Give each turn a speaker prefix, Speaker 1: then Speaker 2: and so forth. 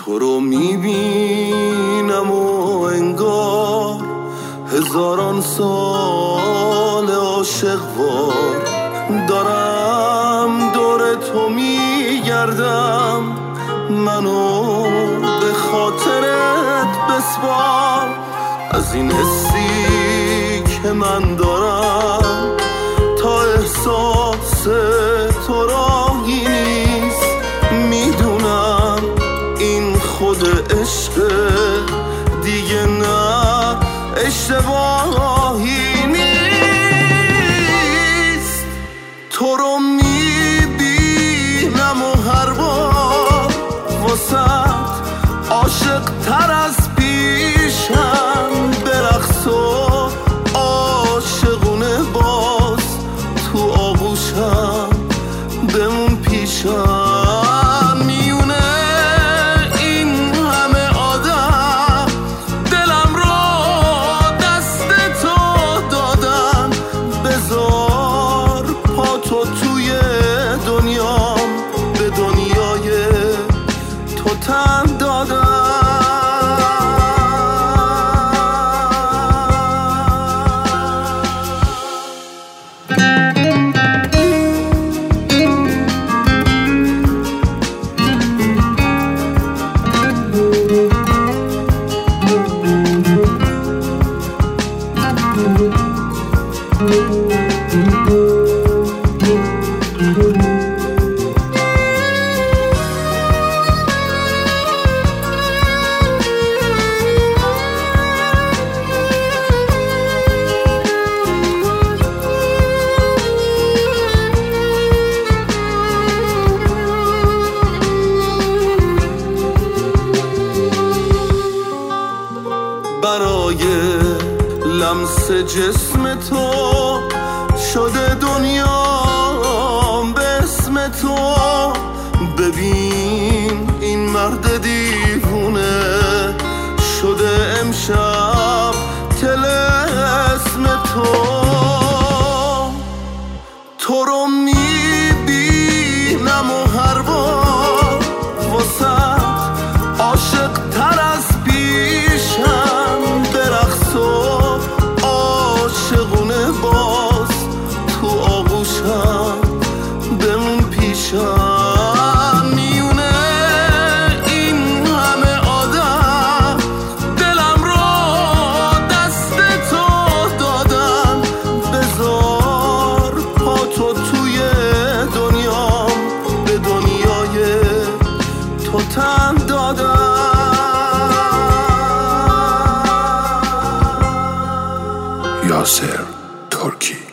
Speaker 1: تو رو میبینم و انگار هزاران سال عاشقوار دارم دور تو میگردم، منو به خاطرت بسپار. از این حسی که من دارم تا احساس تو راهی نیست، میدونم این خود عشق دیگه نه اشتباهی نیست. تو رو میبینم و هر بار واسه عاشق تر از پیشم برقص و عاشقونه باز تو آغوشم بمون پیشم. میونه این همه آدم دلم رو دست تو دادن، بذار پا تو توی دنیام، به دنیای تو تن دادم. برای لمس جسم تو شده دنیا به اسم تو. ببین این مرد دیوونه شده امشب طلسم تو. تو رو میبینم و هر بار واسه عاشق تر از پیشم برقص و عاشقونه باز تو آغوشم بمون پیشم. میونه این همه آدم دلم رو دست تو دادن، بذار پا تو توی دنیام، به دنیای تو تن دادم.
Speaker 2: یاسر ترکی.